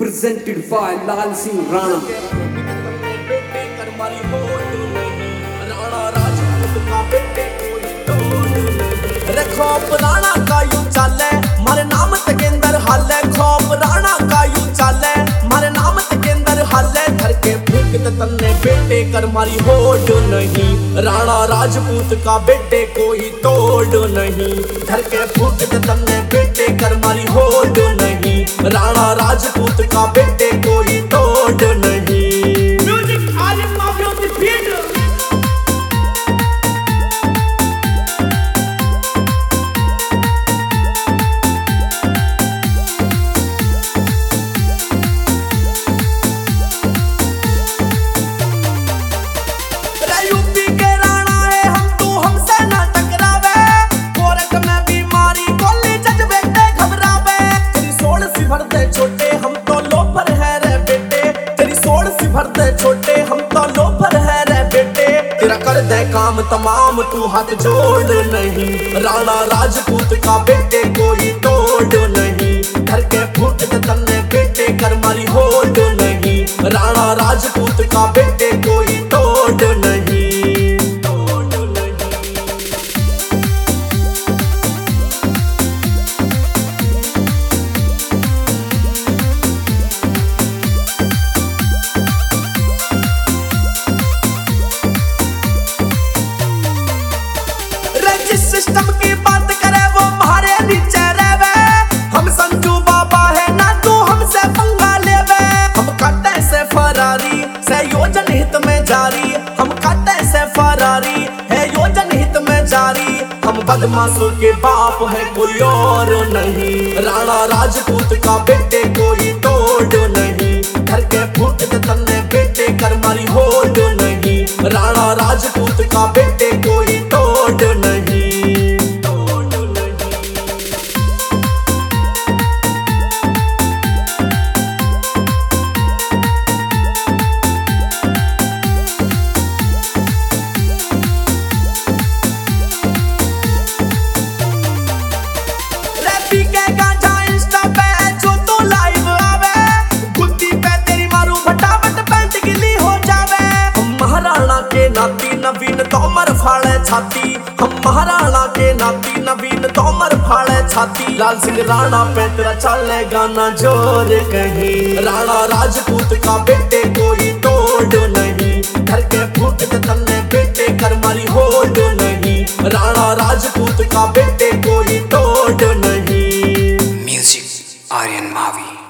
presented by Lal Singh Rana. खौफ राणा का यूं चाले मारे नाम तकेंदर हाले खौफ राणा का यूं चाले मारे नाम तकेंदर हाले घर के फूक तन्ने बेटे कर मारी होड़ नहीं राणा राजपूत का बेटे कोई तोड़ नहीं घर के फूक तन्ने बेटे कर मारी होड़ नहीं राणा राजपूत का बेटे कोई तोड़ नहीं। छोटे हम तो लोफर है रे बेटे तेरा कर दे काम तमाम तू हाथ जोड़ नहीं राणा राजपूत का बेटे कोई तोड़ नहीं घर के फूट तन्ने बेटे कर मारी होड़ नहीं राणा राजपूत का बेटे कोई तोड़ नहीं। सिस्टम की बात करे वो मारे नीचे रहवे हम संजू बाबा है ना तू हमसे पंगा लेवे हम काटे से फरारी से योजन हित में जारी हम काटे से फरारी है योजन हित में जारी हम बदमाशों के बाप है कोई और नहीं राणा राजपूत का बेटे कोई तोड़ नहीं घर के फूट तन्ने बेटे कर मारी होड़ नहीं राणा राजपूत का बेटे कोई तोड़ नहीं। नवीन तोमर फाड़े छाती हम महाराणा के नाती नवीन तोमर फाड़े छाती लाल सिंह राणा पे तेरा चले गाना जोर कहीं राणा राजपूत का बेटे कोई तोड़ नहीं घर के फूट तन्ने बेटे कर मारी होड़ नहीं राणा राजपूत का बेटे कोई तोड़ नहीं। म्यूजिक आर्यन मावी।